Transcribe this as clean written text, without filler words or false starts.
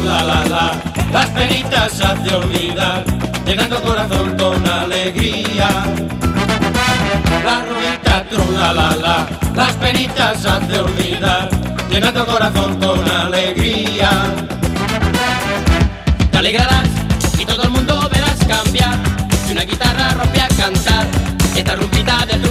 la la la, las penitas hace olvidar, llenando corazón con alegría. La rumita la la la, las penitas hace olvidar, llenando corazón con alegría. Te alegrarás y todo el mundo verás cambiar, si una guitarra rompe a cantar, esta rumbita de